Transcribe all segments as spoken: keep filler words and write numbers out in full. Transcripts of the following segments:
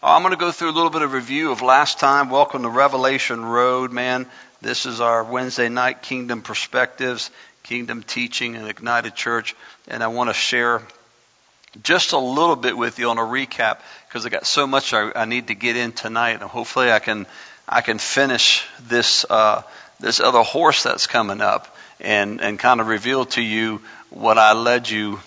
I'm going to go through a little bit of review of last time. Welcome to Revelation Road, man. This is our Wednesday night Kingdom Perspectives, Kingdom Teaching and Ignited Church. And I want to share just a little bit with you on a recap because I got so much I, I need to get in tonight. And hopefully I can I can finish this uh, this other horse that's coming up and, and kind of reveal to you what I led you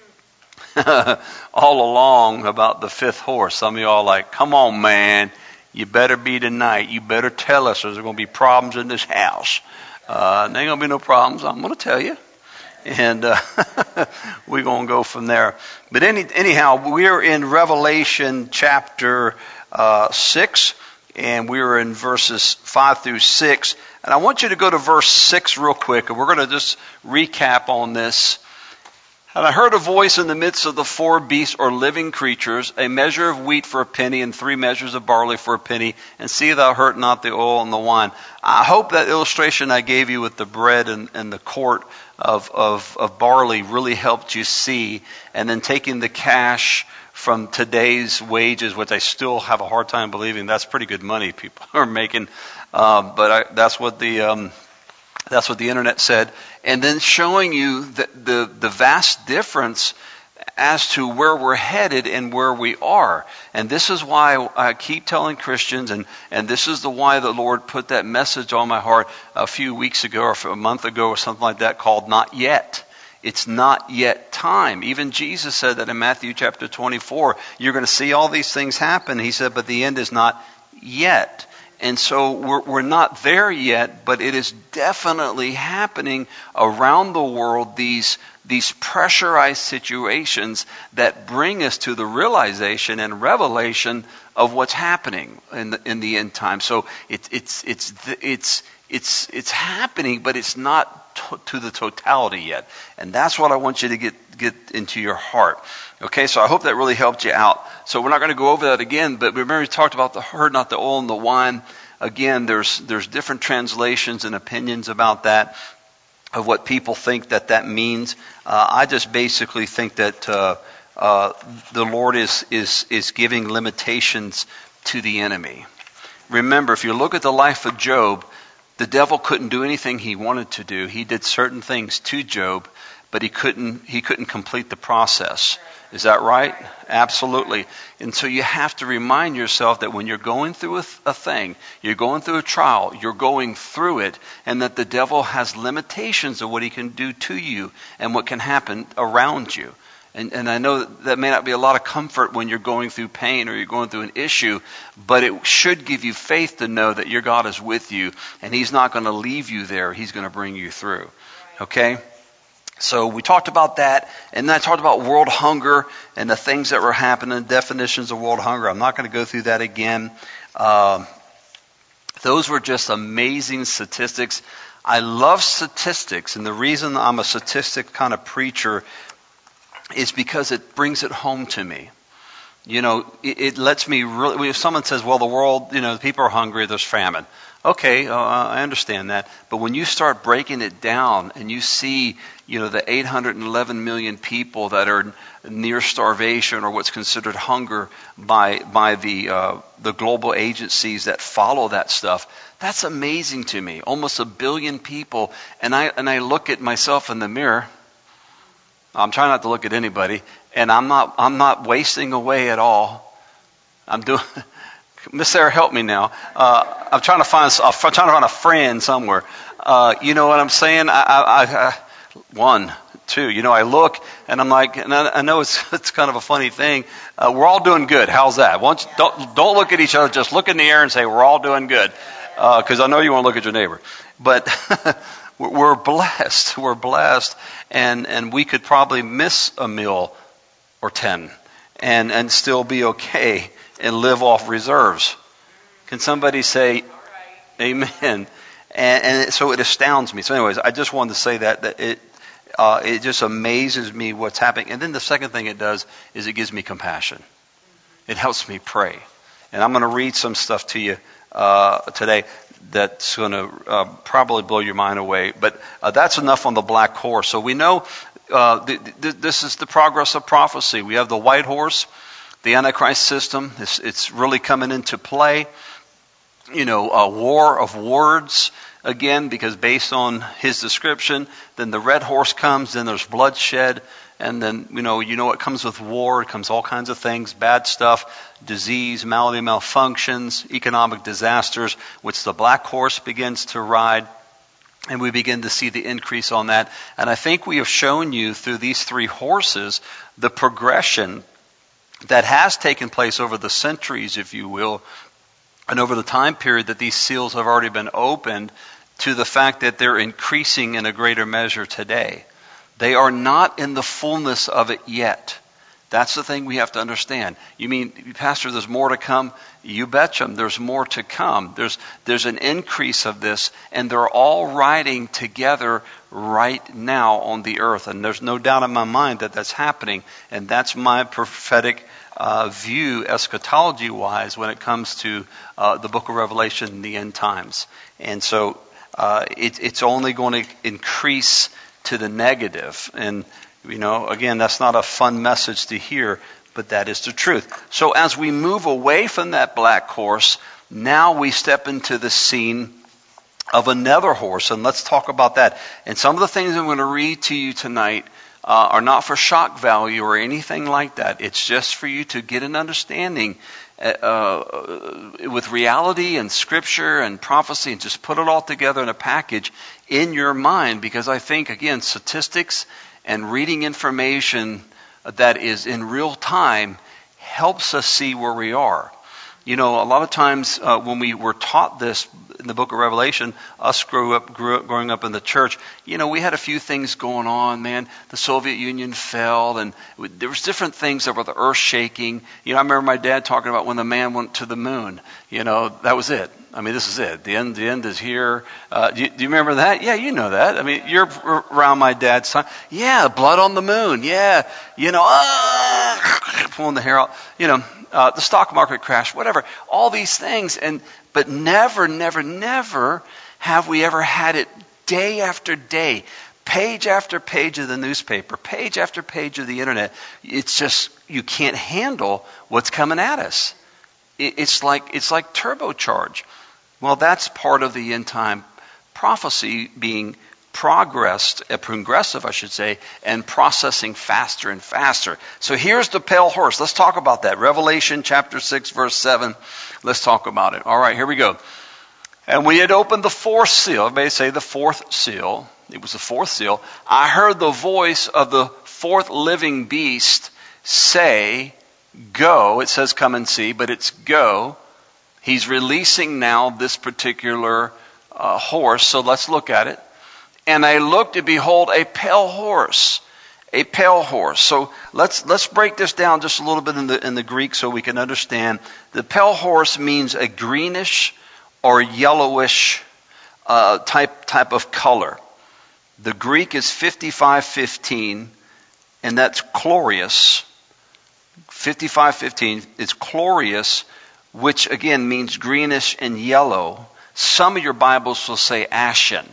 all along about the fifth horse. Some of y'all are like, come on, man, you better be tonight. You better tell us, or there's going to be problems in this house. Uh, there ain't going to be no problems. I'm going to tell you. And uh, we're going to go from there. But any, anyhow, we're in Revelation chapter uh, six, and we're in verses five through six. And I want you to go to verse six real quick, and we're going to just recap on this. And I heard a voice in the midst of the four beasts or living creatures, a measure of wheat for a penny and three measures of barley for a penny, and see thou hurt not the oil and the wine. I hope that illustration I gave you with the bread and, and the quart of, of, of barley really helped you see. And then taking the cash from today's wages, which I still have a hard time believing, that's pretty good money people are making. Uh, but I, that's what the... Um, That's what the internet said. And then showing you the, the, the vast difference as to where we're headed and where we are. And this is why I keep telling Christians, and, and this is the why the Lord put that message on my heart a few weeks ago or a month ago or something like that called Not Yet. It's not yet time. Even Jesus said that in Matthew chapter twenty-four. You're going to see all these things happen. He said, but the end is not yet. And so we're, we're not there yet, but it is definitely happening around the world, these, these pressurized situations that bring us to the realization and revelation of what's happening in the, in the end time. So it, it's, it's, it's, it's, it's happening, but it's not to, to the totality yet. And that's what I want you to get, get into your heart. Okay, so I hope that really helped you out. So we're not going to go over that again, but remember we talked about the herd, not the oil and the wine. Again, there's there's different translations and opinions about that, of what people think that that means. Uh, I just basically think that uh, uh, the Lord is, is, is giving limitations to the enemy. Remember, if you look at the life of Job, the devil couldn't do anything he wanted to do. He did certain things to Job, but he couldn't he couldn't complete the process. Is that right? Absolutely. And so you have to remind yourself that when you're going through a, th- a thing, you're going through a trial, you're going through it, and that the devil has limitations of what he can do to you and what can happen around you. And, and I know that, that may not be a lot of comfort when you're going through pain or you're going through an issue, but it should give you faith to know that your God is with you and he's not going to leave you there. He's going to bring you through. Okay? So we talked about that, and then I talked about world hunger and the things that were happening, definitions of world hunger. I'm not going to go through that again. Um, those were just amazing statistics. I love statistics, and the reason I'm a statistic kind of preacher is because it brings it home to me. You know, it, it lets me really, if someone says, well, the world, you know, people are hungry, there's famine. Okay, uh, I understand that. But when you start breaking it down and you see, you know, the eight hundred eleven million people that are near starvation or what's considered hunger by by the uh, the global agencies that follow that stuff, that's amazing to me. Almost a billion people, and I and I look at myself in the mirror. I'm trying not to look at anybody, and I'm not I'm not wasting away at all. I'm doing. Miss Sarah, help me now. Uh, I'm trying to find I'm trying to find a friend somewhere. Uh, you know what I'm saying? I, I, I, one, two. You know, I look and I'm like, and I, I know it's it's kind of a funny thing. Uh, we're all doing good. How's that? Once, don't don't look at each other. Just look in the air and say we're all doing good, because uh, I know you want to look at your neighbor. But we're blessed. We're blessed, and and we could probably miss a meal or ten, and and still be okay. And live off reserves. Can somebody say amen? And, and so it astounds me. So anyways, I just wanted to say that, that it uh, it just amazes me what's happening. And then the second thing it does is it gives me compassion. It helps me pray. And I'm going to read some stuff to you uh, today that's going to uh, probably blow your mind away. But uh, that's enough on the black horse. So we know uh, th- th- this is the progress of prophecy. We have the white horse. the Antichrist system. It's, it's really coming into play. You know, a war of words again, because based on his description, then the red horse comes, then there's bloodshed, and then, you know, you know it comes with war, it comes all kinds of things, bad stuff, disease, malady, malfunctions, economic disasters, which the black horse begins to ride. And we begin to see the increase on that. And I think we have shown you through these three horses the progression that has taken place over the centuries, if you will, and over the time period that these seals have already been opened, to the fact that they're increasing in a greater measure today. They are not in the fullness of it yet. That's the thing we have to understand. You mean, Pastor, there's more to come? You betcha, there's more to come. There's there's an increase of this, and they're all riding together right now on the earth. And there's no doubt in my mind that that's happening. And that's my prophetic uh, view, eschatology-wise, when it comes to uh, the book of Revelation and the end times. And so uh, it, it's only going to increase to the negative. And you know, again, that's not a fun message to hear, but that is the truth. So as we move away from that black horse, now we step into the scene of another horse, and let's talk about that. And some of the things I'm going to read to you tonight uh, are not for shock value or anything like that. It's just for you to get an understanding uh, with reality and scripture and prophecy, and just put it all together in a package in your mind, because I think, again, statistics and reading information that is in real time helps us see where we are. You know, a lot of times uh, when we were taught this in the book of Revelation, us grew up, grew up, growing up in the church, you know, we had a few things going on, man. The Soviet Union fell, and there was different things that were the earth shaking. You know, I remember my dad talking about when the man went to the moon. You know, that was it. I mean, this is it. The end, the end is here. Uh, do, you, do you remember that? Yeah, you know that. I mean, you're around my dad's time. Yeah, blood on the moon. Yeah, you know, ah, pulling the hair out. You know, uh, the stock market crash, whatever. All these things, and but never, never, never have we ever had it day after day, page after page of the newspaper, page after page of the internet. It's just, you can't handle what's coming at us. It, it's like it's like turbocharge. Well, that's part of the end time prophecy being progressed, uh, progressive, I should say, and processing faster and faster. So here's the pale horse. Let's talk about that. Revelation chapter six, verse seven. Let's talk about it. All right, here we go. And when he had opened the fourth seal, everybody say the fourth seal. It was the fourth seal. I heard the voice of the fourth living beast say, go. It says come and see, but it's go. He's releasing now this particular uh, horse. So let's look at it. And I looked, and behold, a pale horse, a pale horse. So let's let's break this down just a little bit in the in the Greek so we can understand. The pale horse means a greenish or yellowish uh, type type of color. The Greek is fifty-five fifteen, and that's chlorious. fifty-five fifteen, it's chlorious, which again means greenish and yellow. Some of your Bibles will say ashen.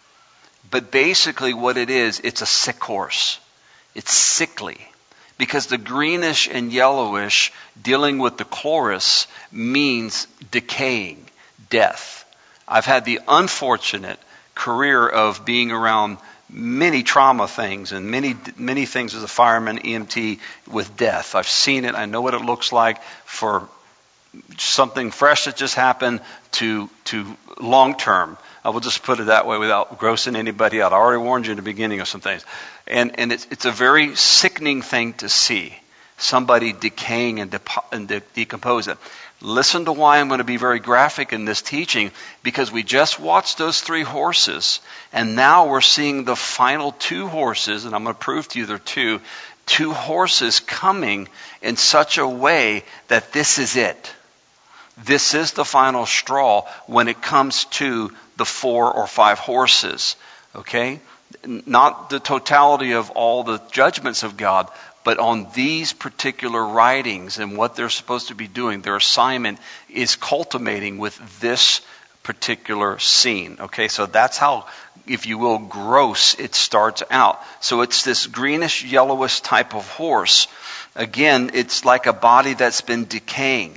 But basically what it is, it's a sick horse. It's sickly. Because the greenish and yellowish, dealing with the chloris, means decaying, death. I've had the unfortunate career of being around many trauma things and many many things as a fireman, E M T, with death. I've seen it. I know what it looks like, for something fresh that just happened to to long term. I will just put it that way without grossing anybody out. I already warned you in the beginning of some things. And and it's it's a very sickening thing to see. Somebody decaying and, de- and de- decomposing. Listen to why I'm going to be very graphic in this teaching, because we just watched those three horses, and now we're seeing the final two horses, and I'm going to prove to you they're two, two horses coming in such a way that this is it. This is the final straw when it comes to the four or five horses, okay? Not the totality of all the judgments of God, but on these particular writings and what they're supposed to be doing. Their assignment is culminating with this particular scene. Okay, so that's how, if you will, gross it starts out. So it's this greenish, yellowish type of horse. Again, it's like a body that's been decaying.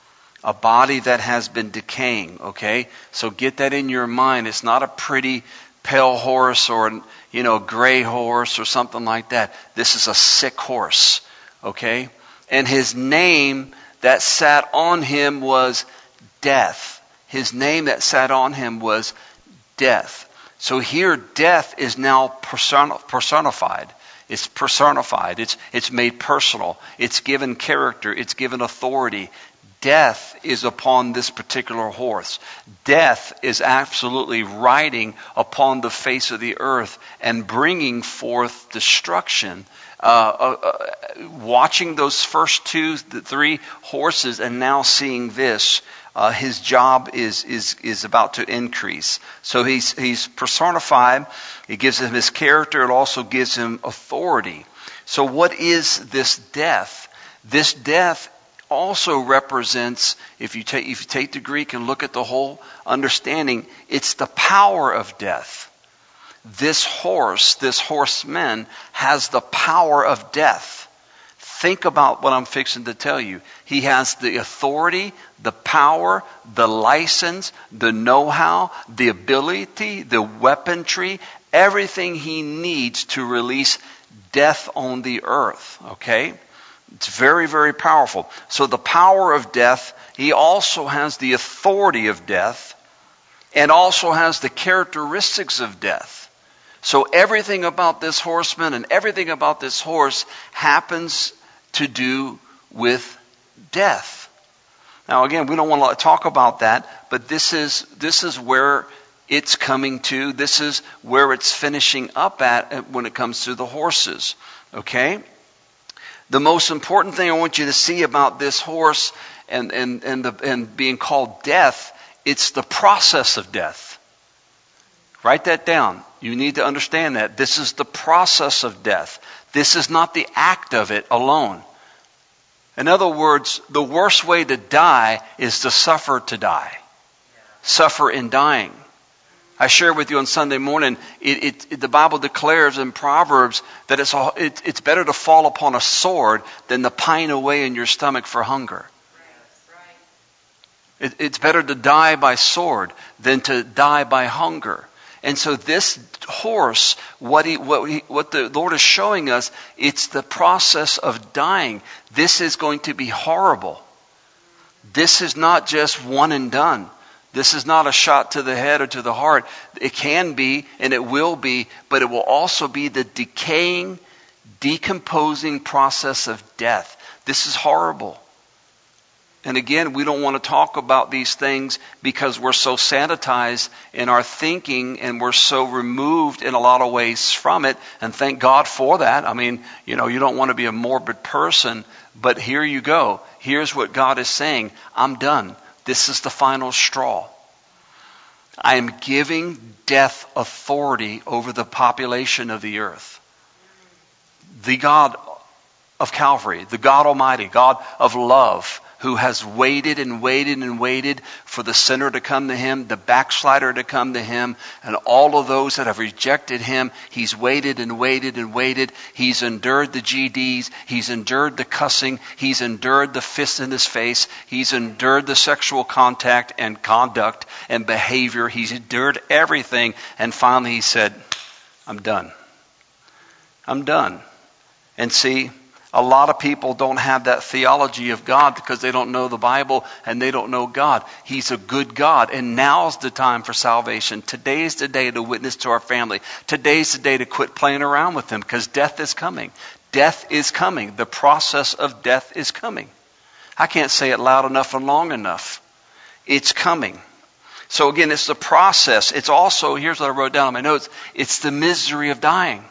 A body that has been decaying, okay? So get that in your mind. It's not a pretty pale horse or, you know, gray horse or something like that. This is a sick horse, okay? And his name that sat on him was Death. His name that sat on him was Death. So here, death is now personified. It's personified. It's, it's made personal. It's given character. It's given authority. Death is upon this particular horse. Death is absolutely riding upon the face of the earth and bringing forth destruction. Uh, uh, uh, watching those first two, the three horses, and now seeing this, uh, his job is is is about to increase. So he's he's personified. It gives him his character. It also gives him authority. So what is this death? This death also represents, if you take if you take the Greek and look at the whole understanding, it's the power of death. This horse, this horseman, has the power of death. Think about what I'm fixing to tell you. He has the authority, the power, the license, the know-how, the ability, the weaponry, everything he needs to release death on the earth. Okay? It's very, very powerful. So the power of death, he also has the authority of death, and also has the characteristics of death. So everything about this horseman and everything about this horse happens to do with death. Now again, we don't want to talk about that, but this is this is where it's coming to. This is where it's finishing up at when it comes to the horses. Okay? The most important thing I want you to see about this horse and and and, the, and being called death, it's the process of death. Write that down. You need to understand that. This is the process of death. This is not the act of it alone. In other words, the worst way to die is to suffer to die. Suffer in dying. I shared with you on Sunday morning, it, it, it, the Bible declares in Proverbs that it's, a, it, it's better to fall upon a sword than to pine away in your stomach for hunger. It, it's better to die by sword than to die by hunger. And so this horse, what he, what he, what the Lord is showing us, it's the process of dying. This is going to be horrible. This is not just one and done. This is not a shot to the head or to the heart. It can be, and it will be, but it will also be the decaying, decomposing process of death. This is horrible. And again, we don't want to talk about these things because we're so sanitized in our thinking and we're so removed in a lot of ways from it. And thank God for that. I mean, you know, you don't want to be a morbid person, but here you go. Here's what God is saying. I'm done. This is the final straw. I am giving death authority over the population of the earth. The God of Calvary, the God Almighty, God of love, who has waited and waited and waited for the sinner to come to him, the backslider to come to him, and all of those that have rejected him. He's waited and waited and waited. He's endured the G Ds. He's endured the cussing. He's endured the fist in his face. He's endured the sexual contact and conduct and behavior. He's endured everything. And finally he said, I'm done. I'm done. And see, a lot of people don't have that theology of God because they don't know the Bible and they don't know God. He's a good God, and now's the time for salvation. Today's the day to witness to our family. Today's the day to quit playing around with Him because death is coming. Death is coming. The process of death is coming. I can't say it loud enough and long enough. It's coming. So again, it's the process. It's also, here's what I wrote down on my notes, it's the misery of dying.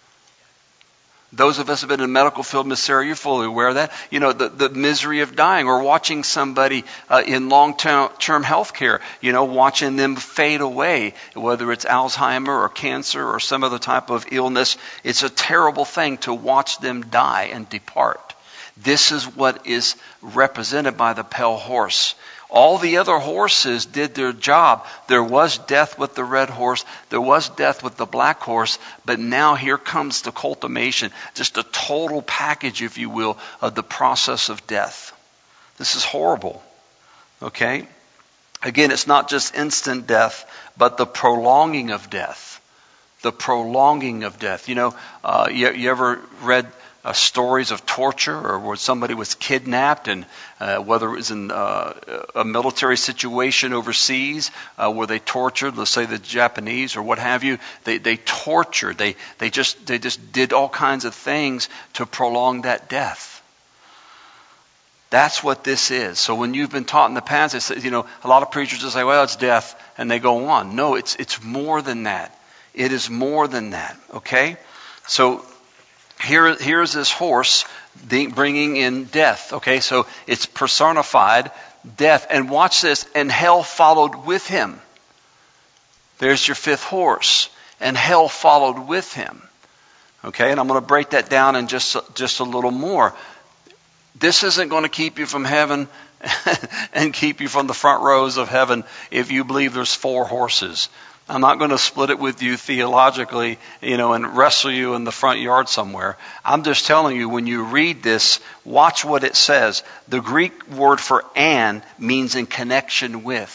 Those of us who have been in the medical field, Miss Sarah, you're fully aware of that. You know, the, the misery of dying, or watching somebody uh, in long-term health care, you know, watching them fade away, whether it's Alzheimer or cancer or some other type of illness. It's a terrible thing to watch them die and depart. This is what is represented by the pale horse. All the other horses did their job. There was death with the red horse. There was death with the black horse. But now here comes the culmination, just a total package, if you will, of the process of death. This is horrible. Okay? Again, it's not just instant death, but the prolonging of death. The prolonging of death. You know, uh, you, you ever read Uh, stories of torture, or where somebody was kidnapped, and uh, whether it was in uh, a military situation overseas uh, where they tortured, let's say the Japanese or what have you, they they tortured, they they just they just did all kinds of things to prolong that death. That's what this is. So when you've been taught in the past, it's, you know, a lot of preachers just say, well, it's death, and they go on. No, it's it's more than that. It is more than that. Okay, so. Here, here's this horse bringing in death. Okay, so it's personified death. And watch this. And hell followed with him. There's your fifth horse. And hell followed with him. Okay, and I'm going to break that down in just, just a little more. This isn't going to keep you from heaven and keep you from the front rows of heaven if you believe there's four horses. I'm not going to split it with you theologically, you know, and wrestle you in the front yard somewhere. I'm just telling you, when you read this, watch what it says. The Greek word for "and" means in connection with.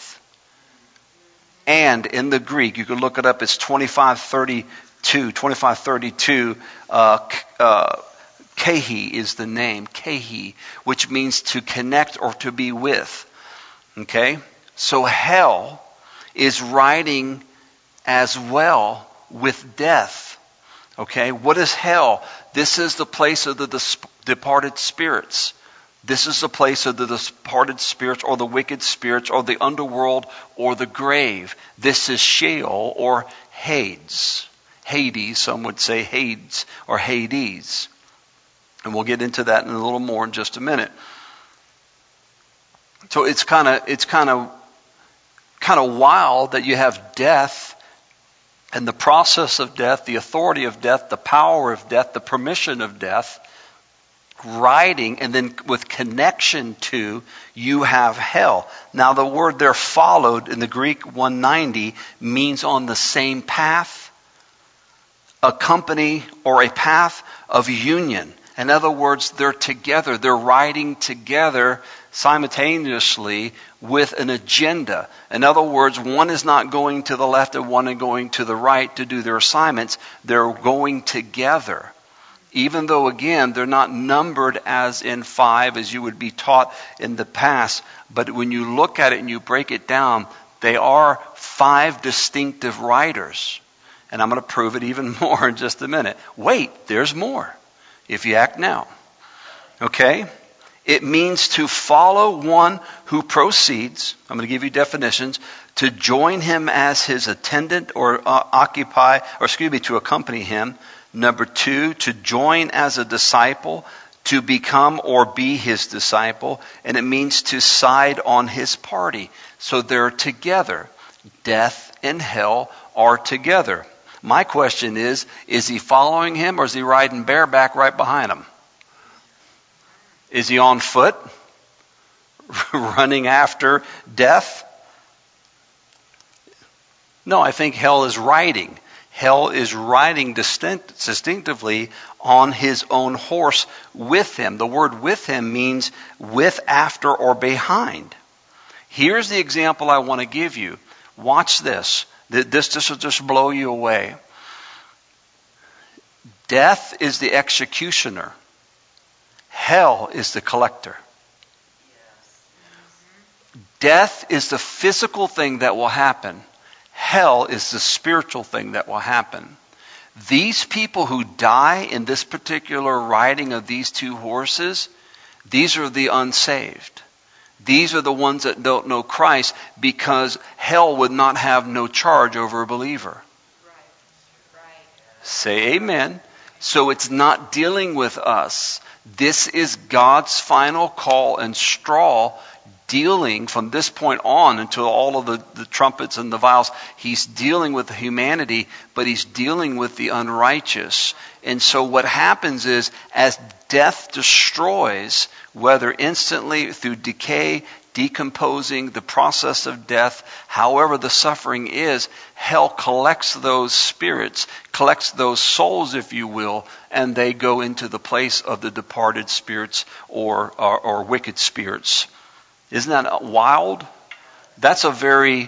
And in the Greek, you can look it up, it's twenty-five thirty-two. twenty-five thirty-two, uh, uh, kehi is the name, kehi, which means to connect or to be with. Okay? So hell is riding as well with death. Okay, what is hell? This is the place of the dis- departed spirits. This is the place of the departed spirits, or the wicked spirits, or the underworld, or the grave. This is Sheol or Hades. Hades, some would say Hades or Hades. And we'll get into that in a little more in just a minute. So it's kind of it's kind of kind of wild that you have death and the process of death, the authority of death, the power of death, the permission of death, riding, and then with connection to, you have hell. Now the word there, followed, in the Greek one ninety, means on the same path, a company or a path of union. In other words, they're together. They're riding together simultaneously with an agenda. In other words, one is not going to the left and one is going to the right to do their assignments. They're going together. Even though, again, they're not numbered as in five as you would be taught in the past. But when you look at it and you break it down, they are five distinctive riders. And I'm going to prove it even more in just a minute. Wait, there's more. If you act now. Okay? It means to follow one who proceeds. I'm going to give you definitions. To join him as his attendant or uh, occupy, or excuse me, to accompany him. Number two, to join as a disciple, to become or be his disciple. And it means to side on his party. So they're together. Death and hell are together. My question is, is he following him, or is he riding bareback right behind him? Is he on foot, running after death? No, I think hell is riding. Hell is riding distinct, distinctively on his own horse with him. The word with him means with, after, or behind. Here's the example I want to give you. Watch this. This, this will just blow you away. Death is the executioner. Hell is the collector. Death is the physical thing that will happen. Hell is the spiritual thing that will happen. These people who die in this particular riding of these two horses, these are the unsaved. These are the ones that don't know Christ, because hell would not have no charge over a believer. Right. Right. Say amen. So it's not dealing with us. This is God's final call and straw. dealing from this point on until all of the, the trumpets and the vials. He's dealing with humanity, but he's dealing with the unrighteous. And so what happens is, as death destroys, whether instantly through decay, decomposing, the process of death, however the suffering is, hell collects those spirits, collects those souls, if you will, and they go into the place of the departed spirits or, or, or wicked spirits. Isn't that wild? That's a very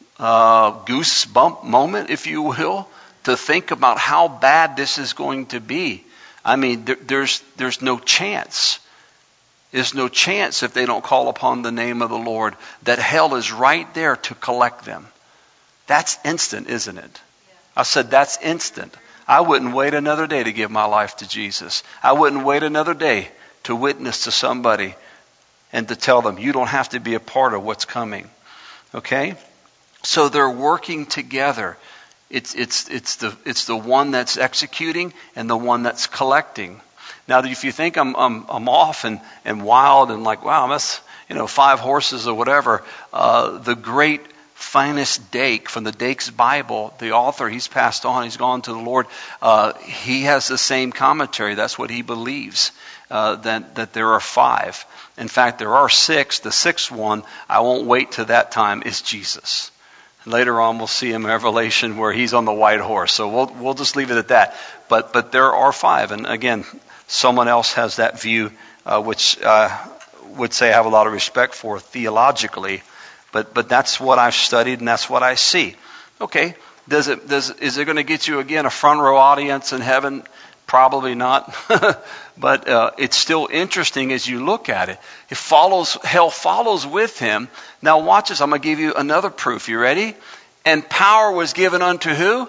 uh, goosebump moment, if you will, to think about how bad this is going to be. I mean, there, there's there's no chance. There's no chance if they don't call upon the name of the Lord that hell is right there to collect them. That's instant, isn't it? I said that's instant. I wouldn't wait another day to give my life to Jesus. I wouldn't wait another day to witness to somebody and to tell them, you don't have to be a part of what's coming. Okay? So they're working together. It's it's it's the it's the one that's executing and the one that's collecting. Now, if you think I'm I'm, I'm off and, and wild and like, wow, that's, you know, five horses or whatever, uh, the great finest Dake from the Dake's Bible, the author, he's passed on, he's gone to the Lord. Uh, he has the same commentary. That's what he believes, uh, that that there are five. In fact, there are six. The sixth one, I won't wait till that time, is Jesus. Later on, we'll see him in Revelation where he's on the white horse. So we'll we'll just leave it at that. But but there are five. And again, someone else has that view, uh, which uh, would say I have a lot of respect for theologically. But but that's what I've studied and that's what I see. Okay, does it does is it going to get you again a front row audience in heaven? Probably not. But uh, it's still interesting as you look at it. It follows, hell follows with him. Now watch this. I'm going to give you another proof. You ready? And power was given unto who?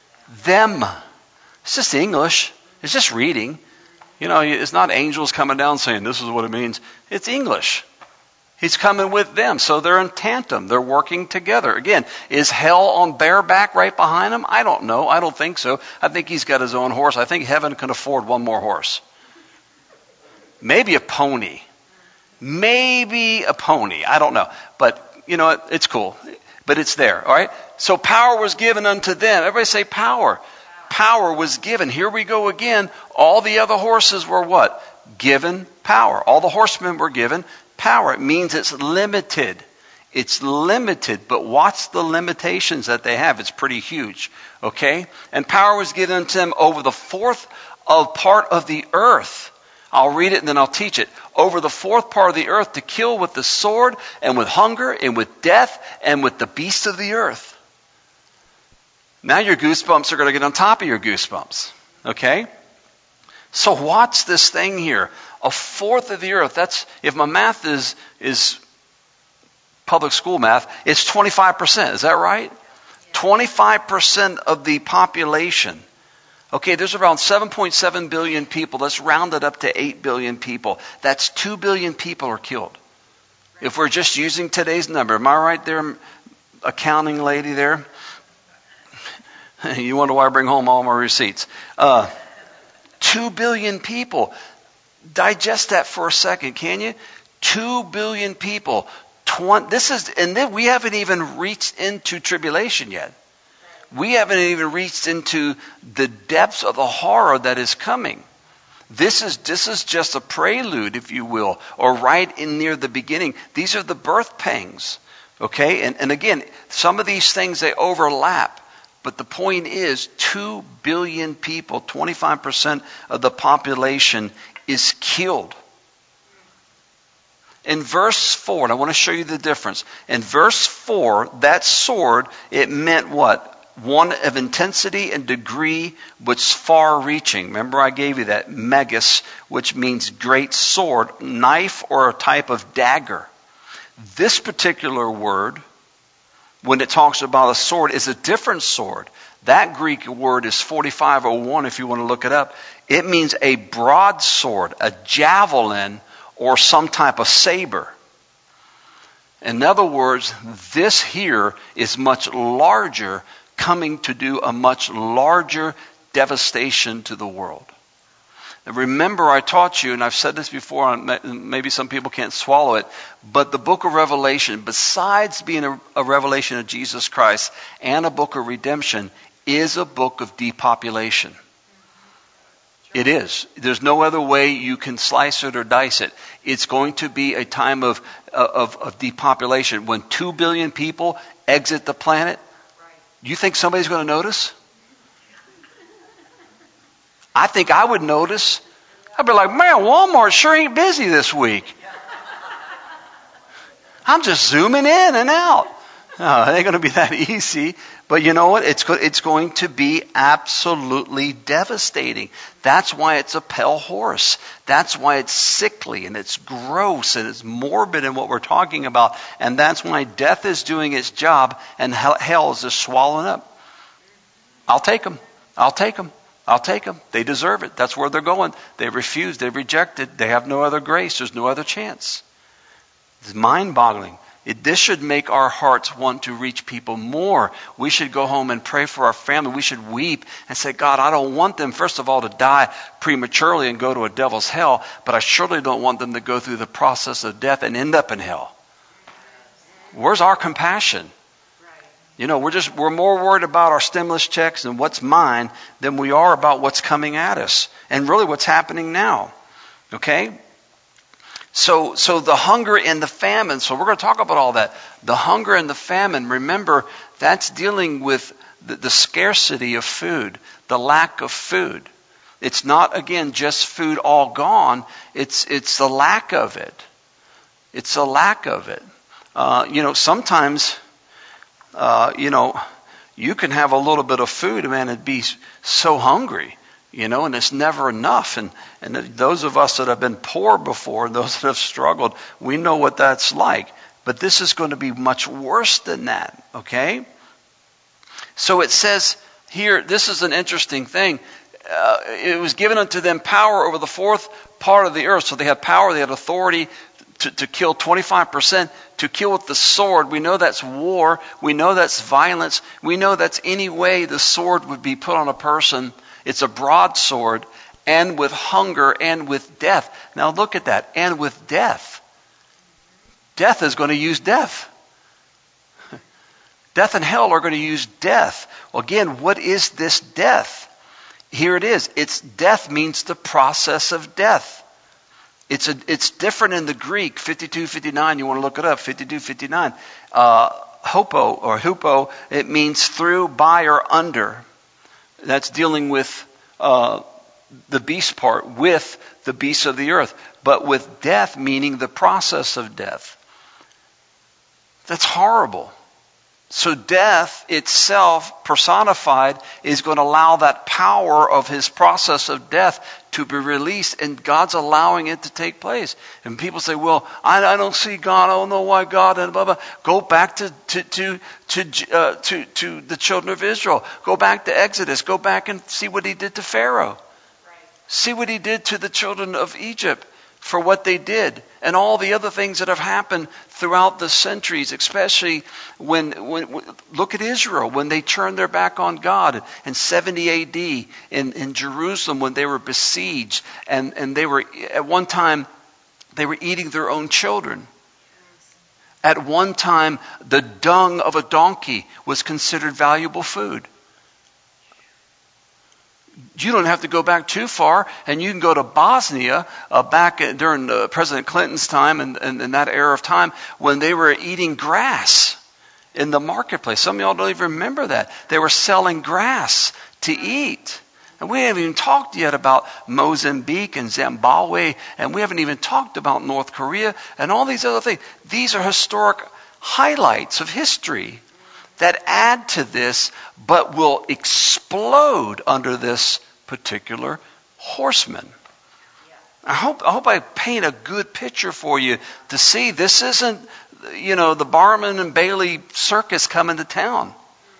Them. It's just English. It's just reading. You know, it's not angels coming down saying this is what it means. It's English. He's coming with them. So they're in tandem. They're working together. Again, is hell on bareback right behind him? I don't know. I don't think so. I think he's got his own horse. I think heaven can afford one more horse. Maybe a pony. Maybe a pony. I don't know. But, you know, it's cool. But it's there. All right? So power was given unto them. Everybody say power. Power was given. Here we go again. All the other horses were what? Given power. All the horsemen were given power. It means it's limited. It's limited, but what's the limitations that they have? It's pretty huge. Okay? And power was given unto them over the fourth of part of the earth. I'll read it and then I'll teach it. Over the fourth part of the earth to kill with the sword and with hunger and with death and with the beasts of the earth. Now your goosebumps are going to get on top of your goosebumps. Okay? So watch this thing here. A fourth of the earth. That's, if my math is is public school math, it's twenty-five percent. Is that right? twenty-five percent of the population. Okay, there's around seven point seven billion people. Let's round it up to eight billion people. That's two billion people are killed. If we're just using today's number. Am I right there, accounting lady there? You wonder why I bring home all my receipts. Uh, two billion people. Digest that for a second, can you? Two billion people. twenty, this is, and then we haven't even reached into tribulation yet. We haven't even reached into the depths of the horror that is coming. This is this is just a prelude, if you will, or right in near the beginning. These are the birth pangs. Okay? And, and again, some of these things, they overlap. But the point is, two billion people, twenty-five percent of the population is killed. In verse four, and I want to show you the difference. In verse four, that sword, it meant what? One of intensity and degree, which far-reaching. Remember I gave you that megas, which means great sword, knife or a type of dagger. This particular word, when it talks about a sword, is a different sword. That Greek word is forty-five oh one if you want to look it up. It means a broadsword, a javelin, or some type of saber. In other words, this here is much larger, coming to do a much larger devastation to the world. And remember, I taught you, and I've said this before, and maybe some people can't swallow it, but the book of Revelation, besides being a, a revelation of Jesus Christ and a book of redemption, is a book of depopulation. It is. There's no other way you can slice it or dice it. It's going to be a time of, of, of depopulation. When two billion people exit the planet, do you think somebody's going to notice? I think I would notice. I'd be like, man, Walmart sure ain't busy this week. I'm just zooming in and out. No, it ain't going to be that easy. But you know what? It's go- it's going to be absolutely devastating. That's why it's a pale horse. That's why it's sickly and it's gross and it's morbid in what we're talking about. And that's why death is doing its job and hell, hell is just swallowing up. I'll take them. I'll take them. I'll take them. They deserve it. That's where they're going. They refused. They rejected. They have no other grace. There's no other chance. It's mind-boggling. It, this should make our hearts want to reach people more. We should go home and pray for our family. We should weep and say, God, I don't want them, first of all, to die prematurely and go to a devil's hell, but I surely don't want them to go through the process of death and end up in hell. Where's our compassion? You know, we're just we're more worried about our stimulus checks and what's mine than we are about what's coming at us and really what's happening now. Okay? So so the hunger and the famine, so we're going to talk about all that. The hunger and the famine, remember, that's dealing with the, the scarcity of food, the lack of food. It's not, again, just food all gone. It's it's the lack of it. It's the lack of it. Uh, you know, sometimes, uh, you know, you can have a little bit of food, man, and be so hungry. You know, and it's never enough. And, and those of us that have been poor before, those that have struggled, we know what that's like. But this is going to be much worse than that, okay? So it says here, this is an interesting thing. Uh, it was given unto them power over the fourth part of the earth. So they had power, they had authority to, to kill twenty-five percent, to kill with the sword. We know that's war. We know that's violence. We know that's any way the sword would be put on a person. It's a broadsword, and with hunger and with death. Now look at that, and with death. Death is going to use death. Death and hell are going to use death. Well, again, what is this death? Here it is. It's death means the process of death. It's a, it's different in the Greek, fifty-two fifty-nine, you want to look it up, fifty-two fifty-nine. Uh, hopo or hupo, it means through, by, or under. That's dealing with uh, the beast part, with the beasts of the earth. But with death, meaning the process of death. That's horrible. So death itself, personified, is going to allow that power of his process of death to be released, and God's allowing it to take place. And people say, well, I, I don't see God, I don't know why God, and blah, blah. Go back to to to to, uh, to to the children of Israel. Go back to Exodus. Go back and see what he did to Pharaoh. Right. See what he did to the children of Egypt for what they did, and all the other things that have happened throughout the centuries, especially when, when, when look at Israel, when they turned their back on God in seventy A D in, in Jerusalem, when they were besieged, and, and they were, at one time, they were eating their own children. At one time, the dung of a donkey was considered valuable food. You don't have to go back too far, and you can go to Bosnia uh, back during uh, President Clinton's time and, and, and that era of time when they were eating grass in the marketplace. Some of y'all don't even remember that. They were selling grass to eat. And we haven't even talked yet about Mozambique and Zimbabwe, and we haven't even talked about North Korea and all these other things. These are historic highlights of history that add to this, but will explode under this particular horseman. I hope I hope I paint a good picture for you to see this isn't, you know, the Barnum and Bailey circus coming to town.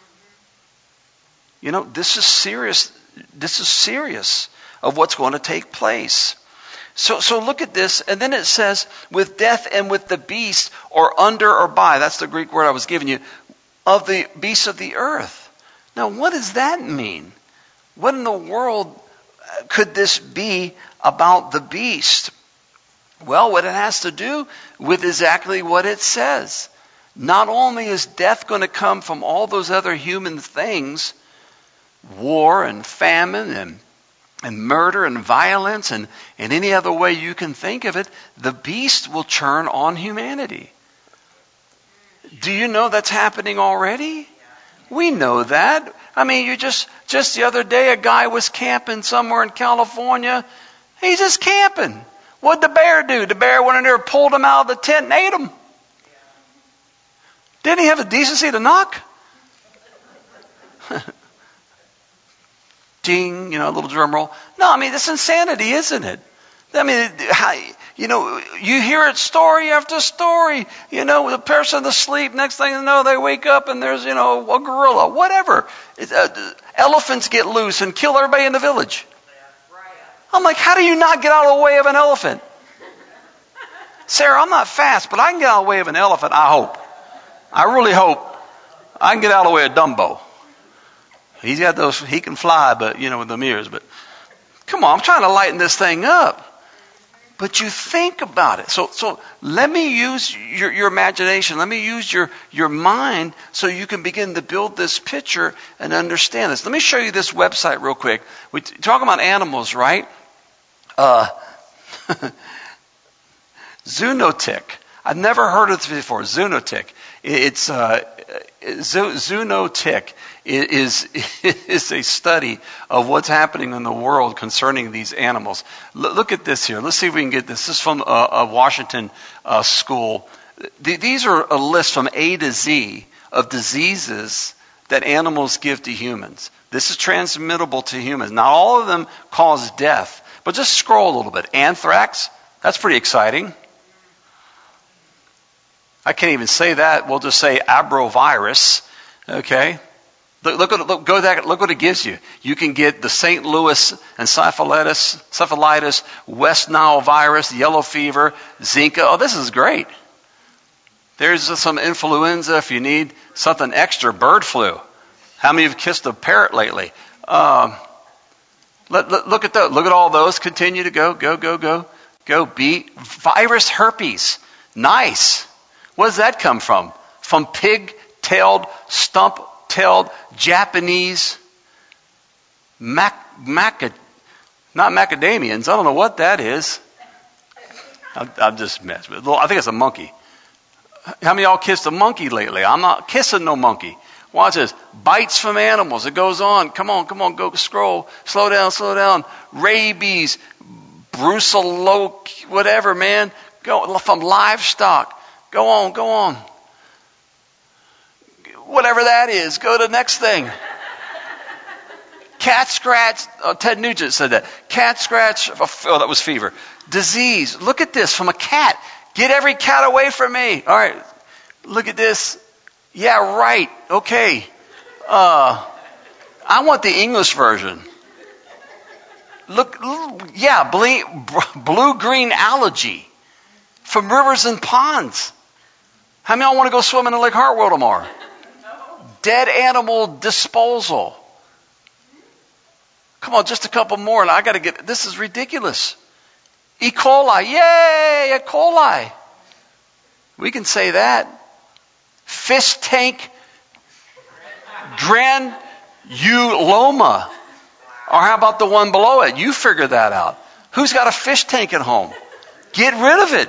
You know, this is serious. This is serious of what's going to take place. So, so look at this, and then it says, with death and with the beast, or under or by. That's the Greek word I was giving you. Of the beasts of the earth. Now, what does that mean? What in the world could this be about the beast? Well, what it has to do with exactly what it says. Not only is death going to come from all those other human things, war and famine and, and murder and violence and, and any other way you can think of it, the beast will turn on humanity. Do you know that's happening already? We know that. I mean, you just, just the other day, a guy was camping somewhere in California. He's just camping. What'd the bear do? The bear went in there, pulled him out of the tent and ate him. Didn't he have the decency to knock? Ding, you know, a little drum roll. No, I mean, that's insanity, isn't it? I mean, how, you know, you hear it story after story. You know, the person asleep, next thing you know, they wake up and there's, you know, a gorilla, whatever. It, uh, elephants get loose and kill everybody in the village. I'm like, how do you not get out of the way of an elephant? Sarah, I'm not fast, but I can get out of the way of an elephant, I hope. I really hope I can get out of the way of Dumbo. He's got those, he can fly, but, you know, with them ears. But come on, I'm trying to lighten this thing up. But you think about it. So, so let me use your, your imagination. Let me use your, your mind so you can begin to build this picture and understand this. Let me show you this website real quick. We talk about animals, right? Uh, Zoonotic. I've never heard of this before. Zoonotic. It's uh, Zoonotic is is a study of what's happening in the world concerning these animals. L- look at this here. Let's see if we can get this. This is from a, a Washington uh, school. Th- these are a list from A to Z of diseases that animals give to humans. This is transmittable to humans. Not all of them cause death, but just scroll a little bit. Anthrax. That's pretty exciting. I can't even say that. We'll just say abrovirus. Okay. Look, look, at, look, go that, look what it gives you. You can get the Saint Louis encephalitis, encephalitis, West Nile virus, yellow fever, Zika. Oh, this is great. There's some influenza if you need something extra, bird flu. How many of you have kissed a parrot lately? Um, let, let, look at those. Look at all those. Continue to go, go, go, go, go. B. Virus herpes. Nice. Where does that come from? From pig-tailed, stump-tailed Japanese mac, mac, not macadamians. I don't know what that is. I'm, I'm just messing with it. I think it's a monkey. How many of y'all kissed a monkey lately? I'm not kissing no monkey. Watch this. Bites from animals. It goes on. Come on, come on, go scroll. Slow down, slow down. Rabies, brucellosis, whatever, man. Go from livestock. Go on, go on. Whatever that is, go to the next thing. Cat scratch, oh, Ted Nugent said that. Cat scratch, oh, that was fever. Disease, look at this, from a cat. Get every cat away from me. All right, look at this. Yeah, right, okay. Uh, I want the English version. Look, yeah, blue-green algae from rivers and ponds. How many of y'all want to go swimming in Lake Hartwell tomorrow? Dead animal disposal. Come on, just a couple more, and I got to get. This is ridiculous. E. coli, yay! E. coli. We can say that. Fish tank granuloma, or how about the one below it? You figure that out. Who's got a fish tank at home? Get rid of it.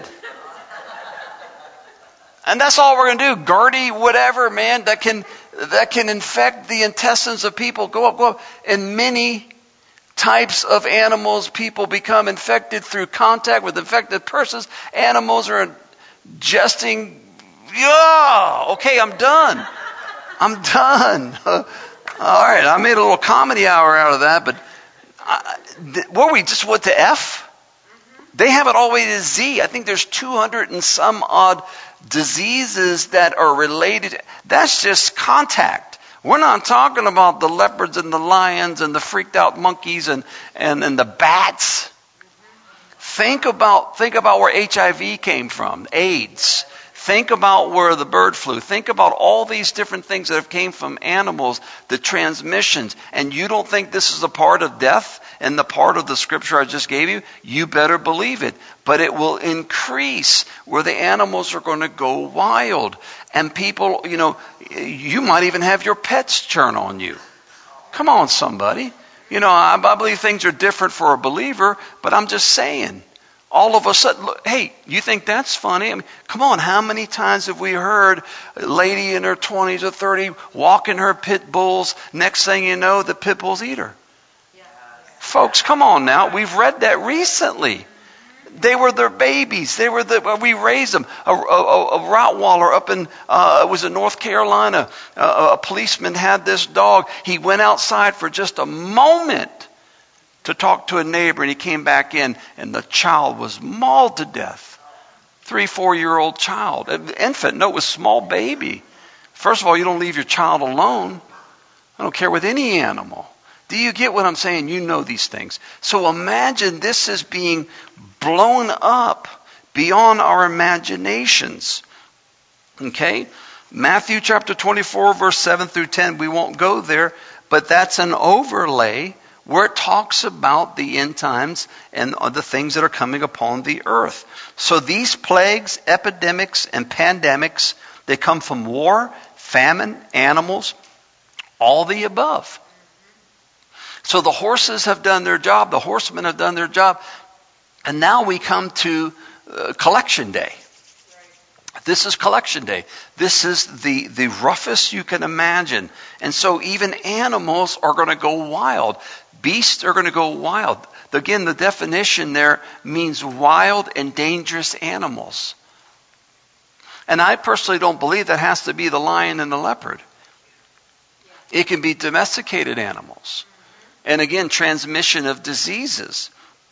And that's all we're going to do. Gardy, whatever, man, that can that can infect the intestines of people. Go up, go up. And many types of animals, people become infected through contact with infected persons. Animals are ingesting. Yeah, okay, I'm done. I'm done. All right, I made a little comedy hour out of that, but I, th- were we just what the F? They have it all the way to Z. I think there's two hundred and some odd diseases that are related. That's just contact. We're not talking about the leopards and the lions and the freaked out monkeys and, and, and the bats. Think about think about where H I V came from, AIDS. Think about where the bird flew. Think about all these different things that have came from animals, the transmissions. And you don't think this is a part of death and the part of the scripture I just gave you? You better believe it. But it will increase where the animals are going to go wild. And people, you know, you might even have your pets turn on you. Come on, somebody. You know, I, I believe things are different for a believer, but I'm just saying. All of a sudden, look, hey, you think that's funny? I mean, come on, how many times have we heard a lady in her twenties or thirty walking her pit bulls? Next thing you know, the pit bulls eat her. Yeah. Folks, come on now. We've read that recently. They were their babies. They were the, we raised them. A, a, a Rottweiler up in, uh, it was in North Carolina. Uh, a policeman had this dog. He went outside for just a moment to talk to a neighbor, and he came back in, and the child was mauled to death. Three, four-year-old child. An infant. No, it was a small baby. First of all, you don't leave your child alone. I don't care with any animal. Do you get what I'm saying? You know these things. So imagine this is being blown up beyond our imaginations. Okay? Matthew chapter twenty-four, verse seven through ten. We won't go there, but that's an overlay where it talks about the end times and the things that are coming upon the earth. So these plagues, epidemics, and pandemics, they come from war, famine, animals, all the above. So the horses have done their job, the horsemen have done their job, and now we come to uh, collection day. This is collection day. This is the, the roughest you can imagine. And so even animals are going to go wild. Beasts are going to go wild. Again, the definition there means wild and dangerous animals. And I personally don't believe that has to be the lion and the leopard. It can be domesticated animals. And again, transmission of diseases.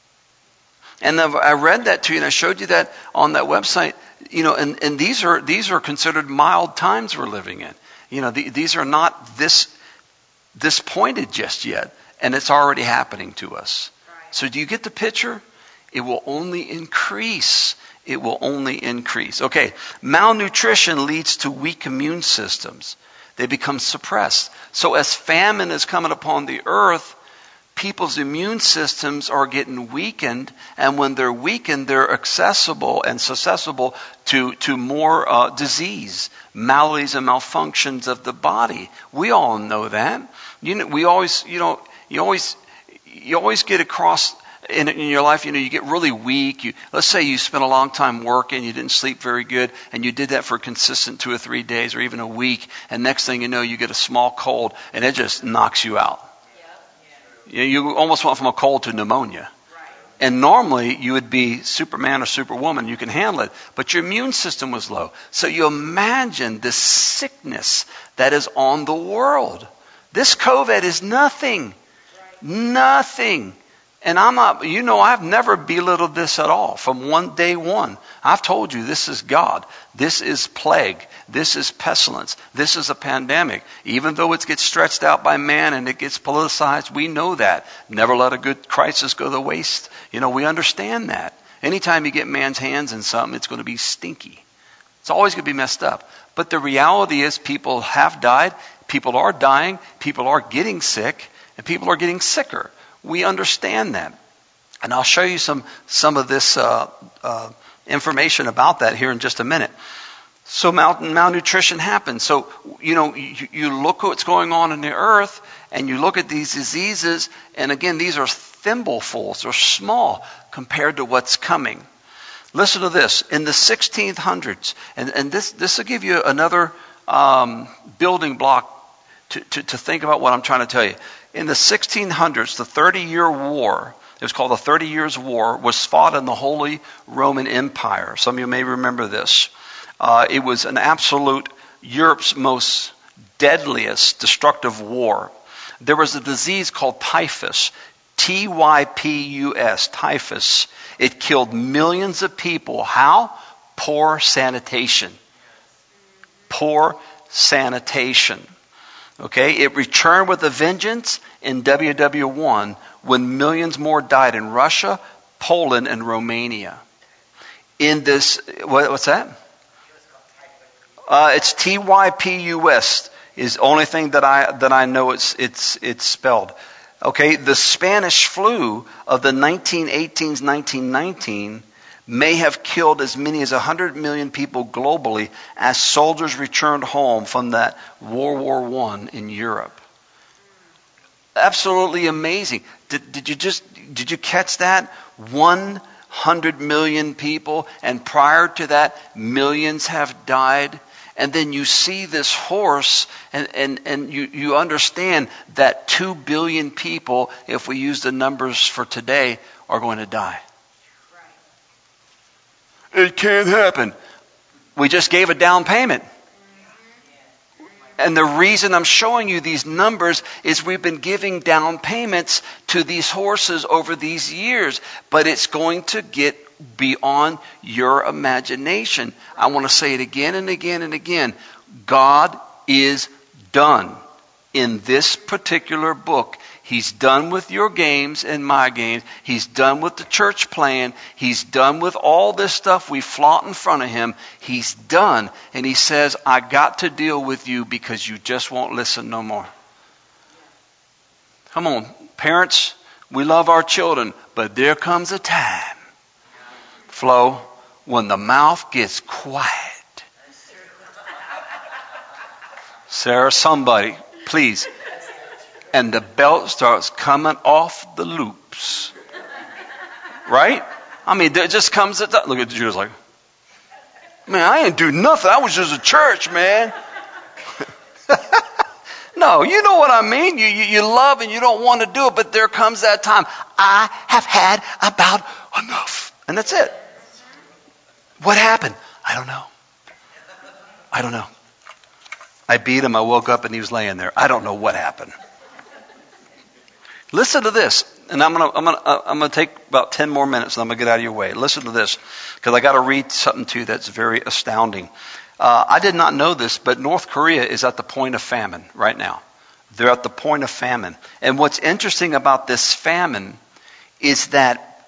And I read that to you, and I showed you that on that website. You know, and, and these are these are considered mild times we're living in. You know, the, these are not this this pointed just yet, and it's already happening to us. Right. So do you get the picture? It will only increase. It will only increase. Okay, malnutrition leads to weak immune systems. They become suppressed. So as famine is coming upon the earth, people's immune systems are getting weakened, and when they're weakened, they're accessible and susceptible to, to more uh, disease, maladies and malfunctions of the body. We all know that. You know, we always, you know, you always, you always get across in, in your life. You know, you get really weak. You, let's say you spent a long time working, you didn't sleep very good, and you did that for a consistent two or three days or even a week, and next thing you know, you get a small cold, and it just knocks you out. You almost went from a cold to pneumonia. Right. And normally you would be Superman or Superwoman. You can handle it. But your immune system was low. So you imagine the sickness that is on the world. This COVID is nothing. Right. Nothing. And I'm not, you know, I've never belittled this at all from one day one. I've told you this is God. This is plague. This is pestilence. This is a pandemic. Even though it gets stretched out by man and it gets politicized, we know that. Never let a good crisis go to waste. You know, we understand that. Anytime you get man's hands in something, it's going to be stinky. It's always going to be messed up. But the reality is people have died. People are dying. People are getting sick. And people are getting sicker. We understand that. And I'll show you some, some of this uh, uh, information about that here in just a minute. So mal- malnutrition happens. So, you know, you, you look at what's going on in the earth, and you look at these diseases, and again, these are thimblefuls, they're small compared to what's coming. Listen to this. In the sixteen hundreds, and, and this, this will give you another um, building block to, to, to think about what I'm trying to tell you. In the sixteen hundreds, the thirty-year war, it was called the Thirty Years' War, was fought in the Holy Roman Empire. Some of you may remember this. Uh, it was an absolute Europe's most deadliest destructive war. There was a disease called typhus, T Y P U S, typhus. It killed millions of people. How? Poor sanitation. Poor sanitation. Okay, it returned with a vengeance in W W one when millions more died in Russia, Poland, and Romania. In this, what, what's that? Uh, it's T Y P U S is the only thing that I that I know it's it's it's spelled. Okay, the Spanish flu of the nineteen eighteens, nineteen nineteen may have killed as many as one hundred million people globally as soldiers returned home from that World War One in Europe. Absolutely amazing. Did, did you just did you catch that? one hundred million people, and prior to that, millions have died. And then you see this horse, and, and, and you, you understand that two billion people, if we use the numbers for today, are going to die. Right. It can't happen. We just gave a down payment. And the reason I'm showing you these numbers is we've been giving down payments to these horses over these years, but it's going to get beyond your imagination. I want to say it again and again and again. God is done in this particular book. He's done with your games and my games. He's done with the church plan. He's done with all this stuff we flaunt in front of him. He's done. And he says, I got to deal with you because you just won't listen no more. Come on, parents, we love our children, but there comes a time, Flo, when the mouth gets quiet. Sarah, somebody, please. And the belt starts coming off the loops. Right? I mean, there just comes at that. Look at Judah's like, man, I didn't do nothing. I was just a church, man. No, you know what I mean. You, you you love and you don't want to do it, but there comes that time. I have had about enough. And that's it. What happened? I don't know. I don't know. I beat him. I woke up and he was laying there. I don't know what happened. Listen to this, and I'm gonna I'm gonna I'm gonna take about ten more minutes, and I'm gonna get out of your way. Listen to this, because I got to read something to you that's very astounding. Uh, I did not know this, but North Korea is at the point of famine right now. They're at the point of famine, and what's interesting about this famine is that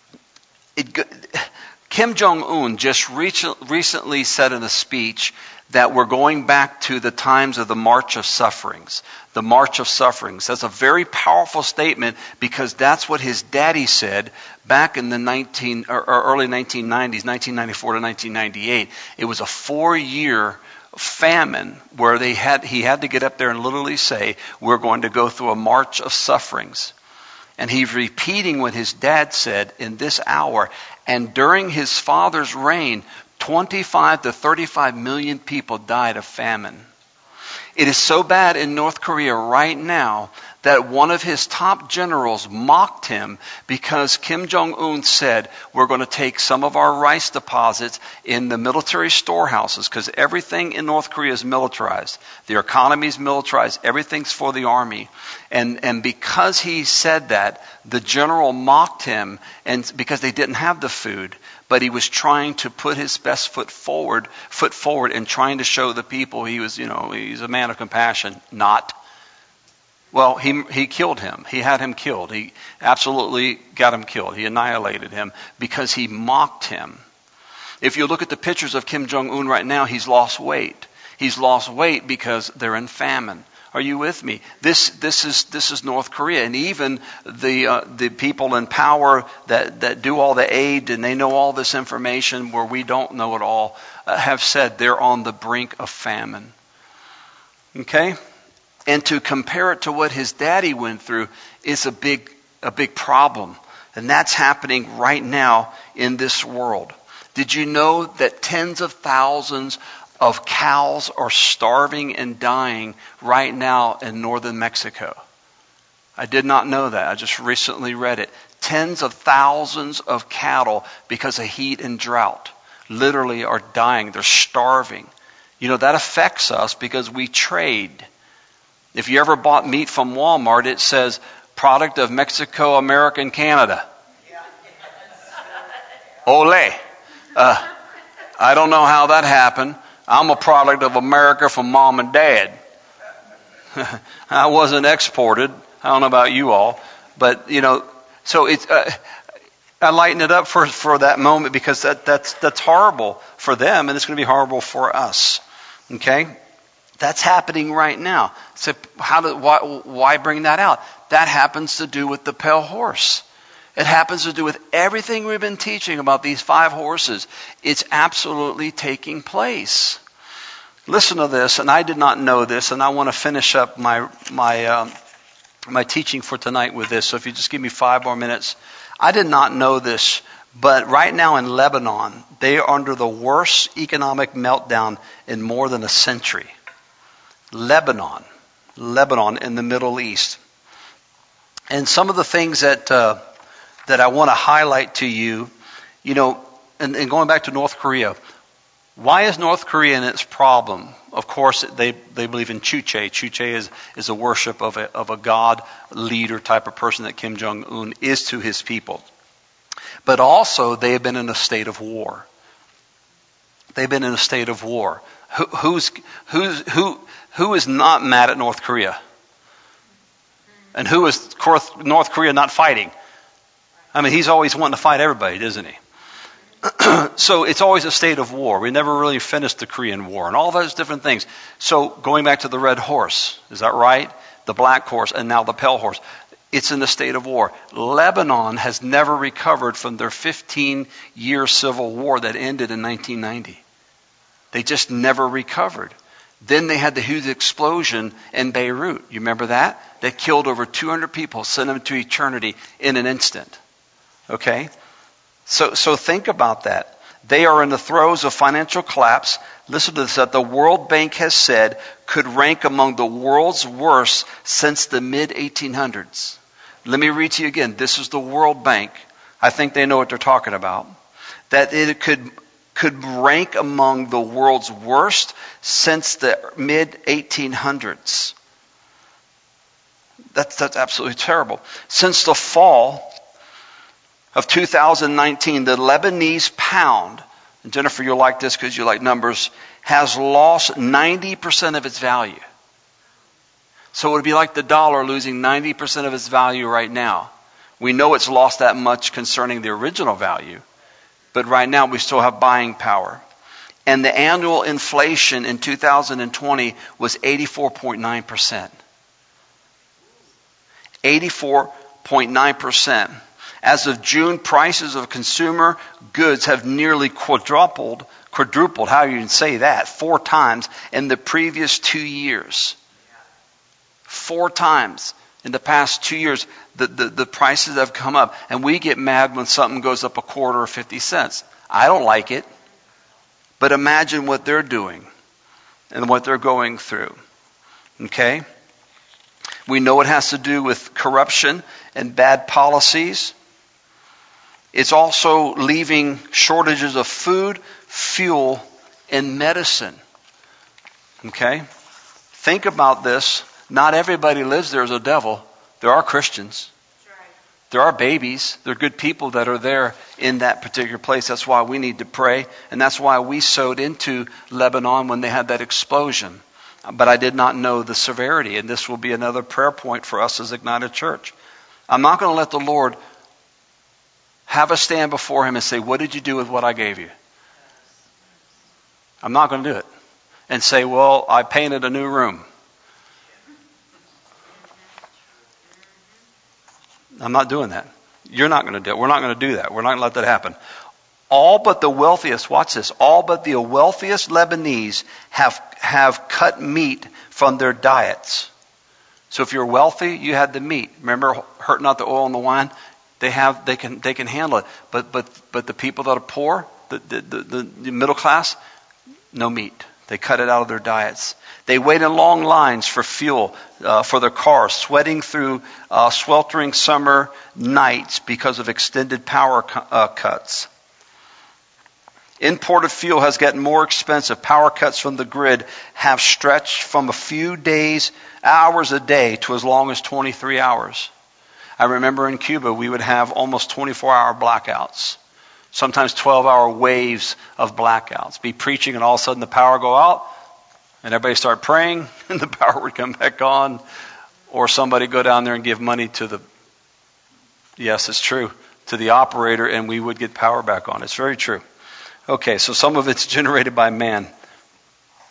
it, Kim Jong-un just recently said in a speech that we're going back to the times of the March of Sufferings. The March of Sufferings. That's a very powerful statement because that's what his daddy said back in the nineteen or early nineteen nineties, nineteen ninety-four to nineteen ninety-eight. It was a four-year famine where they had he had to get up there and literally say, we're going to go through a March of Sufferings. And he's repeating what his dad said in this hour. And during his father's reign, twenty-five to thirty-five million people died of famine. It is so bad in North Korea right now that one of his top generals mocked him because Kim Jong-un said, we're going to take some of our rice deposits in the military storehouses, because everything in North Korea is militarized. The economy is militarized. Everything's for the army. And, and because he said that, the general mocked him, and because they didn't have the food. But he was trying to put his best foot forward, foot forward, and trying to show the people he was, you know, he's a man of compassion. Not. Well, he he killed him. He had him killed. He absolutely got him killed. He annihilated him because he mocked him. If you look at the pictures of Kim Jong-un right now, he's lost weight. He's lost weight because they're in famine. Are you with me? This this is this is North Korea, and even the uh, the people in power that, that do all the aid and they know all this information where we don't know it all uh, have said they're on the brink of famine. Okay, and to compare it to what his daddy went through is a big a big problem, and that's happening right now in this world. Did you know that tens of thousands of cows are starving and dying right now in northern Mexico? I did not know that. I just recently read it. Tens of thousands of cattle, because of heat and drought, literally are dying. They're starving. You know, that affects us because we trade. If you ever bought meat from Walmart, it says product of Mexico, America, and Canada. Ole. Uh, I don't know how that happened. I'm a product of America from mom and dad. I wasn't exported. I don't know about you all. But, you know, so it's, uh, I lighten it up for, for that moment because that, that's, that's horrible for them, and it's going to be horrible for us. Okay? That's happening right now. So how do, why, why bring that out? That happens to do with the pale horse. It happens to do with everything we've been teaching about these five horses. It's absolutely taking place. Listen to this, and I did not know this, and I want to finish up my my um, my teaching for tonight with this. So if you just give me five more minutes. I did not know this, but right now in Lebanon, they are under the worst economic meltdown in more than a century. Lebanon, Lebanon in the Middle East. And some of the things that uh, that I want to highlight to you, you know, and, and going back to North Korea, why is North Korea in its problem? Of course, they, they believe in Chuche. Chuche is, is a worship of a, of a God leader type of person that Kim Jong-un is to his people. But also, they have been in a state of war. They've been in a state of war. Who, who's, who's, who, who is not mad at North Korea? And who is North Korea not fighting? I mean, he's always wanting to fight everybody, isn't he? So it's always a state of war. We never really finished the Korean War and all those different things. So going back to the red horse, is that right? The black horse and now the pale horse. It's in the state of war. Lebanon has never recovered from their fifteen-year civil war that ended in nineteen ninety. They just never recovered. Then they had the huge explosion in Beirut. You remember that? That killed over two hundred people, sent them to eternity in an instant. Okay? So, so think about that. They are in the throes of financial collapse. Listen to this, that the World Bank has said could rank among the world's worst since the mid eighteen hundreds. Let me read to you again. This is the World Bank. I think they know what they're talking about. That it could could rank among the world's worst since the mid eighteen hundreds. That's, that's absolutely terrible. Since the fall of two thousand nineteen, the Lebanese pound, and Jennifer, you'll like this because you like numbers, has lost ninety percent of its value. So it would be like the dollar losing ninety percent of its value right now. We know it's lost that much concerning the original value, but right now we still have buying power. And the annual inflation in two thousand twenty was eighty-four point nine percent. eighty-four point nine percent. As of June, prices of consumer goods have nearly quadrupled, quadrupled, how you can say that, four times in the previous two years. Four times in the past two years, the, the, the prices have come up. And we get mad when something goes up a quarter or fifty cents. I don't like it. But imagine what they're doing and what they're going through. Okay? We know it has to do with corruption and bad policies. It's also leaving shortages of food, fuel, and medicine. Okay? Think about this. Not everybody lives there as a devil. There are Christians. There are babies. There are good people that are there in that particular place. That's why we need to pray. And that's why we sowed into Lebanon when they had that explosion. But I did not know the severity. And this will be another prayer point for us as Ignited Church. I'm not going to let the Lord have us stand before Him and say, what did you do with what I gave you? I'm not going to do it. And say, well, I painted a new room. I'm not doing that. You're not going to do it. We're not going to do that. We're not going to let that happen. All but the wealthiest, watch this, all but the wealthiest Lebanese have, have cut meat from their diets. So if you're wealthy, you had the meat. Remember hurting out the oil and the wine? They have, they can, they can handle it. But, but, but the people that are poor, the, the, the, the middle class, no meat. They cut it out of their diets. They wait in long lines for fuel uh, for their cars, sweating through uh, sweltering summer nights because of extended power cu- uh, cuts. Imported fuel has gotten more expensive. Power cuts from the grid have stretched from a few days, hours a day to as long as twenty-three hours. I remember in Cuba we would have almost twenty-four hour blackouts. Sometimes twelve hour waves of blackouts. Be preaching and all of a sudden the power go out and everybody start praying and the power would come back on. Or somebody go down there and give money to the, yes, it's true, to the operator and we would get power back on. It's very true. Okay, so some of it's generated by man.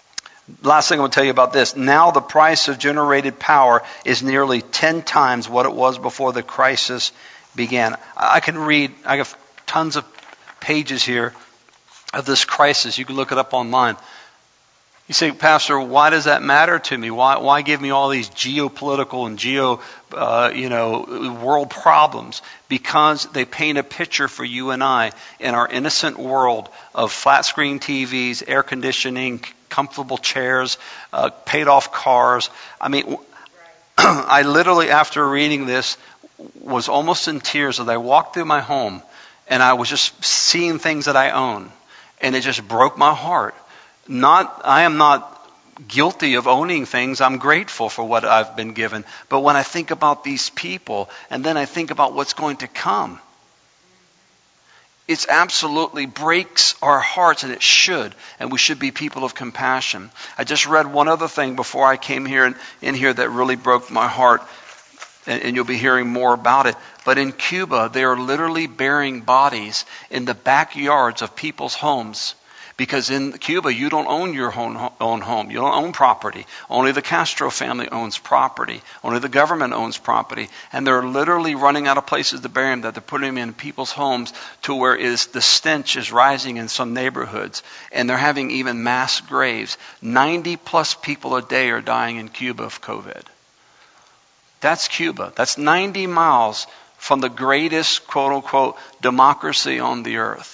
Last thing I'm going to tell you about this. Now the price of generated power is nearly ten times what it was before the crisis began. I can read, I have tons of pages here of this crisis. You can look it up online. You say, Pastor, why does that matter to me? Why, why give me all these geopolitical and geo, uh, you know, world problems? Because they paint a picture for you and I in our innocent world of flat screen T Vs, air conditioning, comfortable chairs, uh, paid off cars. I mean, I literally, after reading this, was almost in tears as I walked through my home and I was just seeing things that I own, and it just broke my heart. Not, I am not guilty of owning things. I'm grateful for what I've been given. But when I think about these people, and then I think about what's going to come, it absolutely breaks our hearts, and it should. And we should be people of compassion. I just read one other thing before I came here and in here that really broke my heart, and, and you'll be hearing more about it. But in Cuba, they are literally burying bodies in the backyards of people's homes. Because in Cuba, you don't own your own, own home. You don't own property. Only the Castro family owns property. Only the government owns property. And they're literally running out of places to bury them, that they're putting them in people's homes to where is the stench is rising in some neighborhoods. And they're having even mass graves. ninety plus people a day are dying in Cuba of COVID. That's Cuba. That's ninety miles from the greatest, quote unquote, democracy on the earth.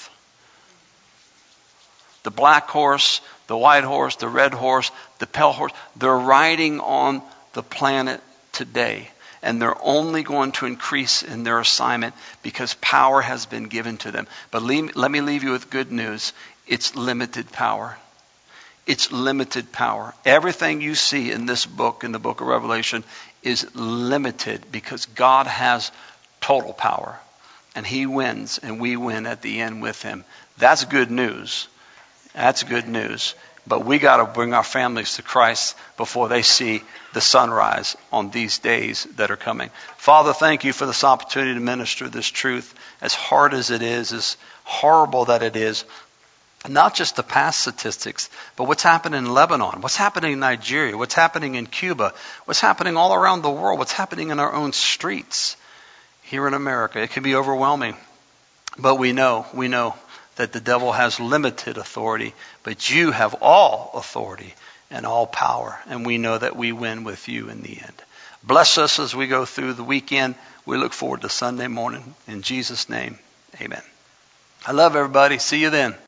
The black horse, the white horse, the red horse, the pale horse, they're riding on the planet today. And they're only going to increase in their assignment because power has been given to them. But leave, let me leave you with good news. It's limited power. It's limited power. Everything you see in this book, in the book of Revelation, is limited because God has total power. And He wins, and we win at the end with Him. That's good news. That's good news. But we got to bring our families to Christ before they see the sunrise on these days that are coming. Father, thank you for this opportunity to minister this truth. As hard as it is, as horrible that it is, not just the past statistics, but what's happening in Lebanon, what's happening in Nigeria, what's happening in Cuba, what's happening all around the world, what's happening in our own streets here in America. It can be overwhelming. But we know, we know. that the devil has limited authority, but you have all authority and all power. And we know that we win with you in the end. Bless us as we go through the weekend. We look forward to Sunday morning. In Jesus' name, amen. I love everybody. See you then.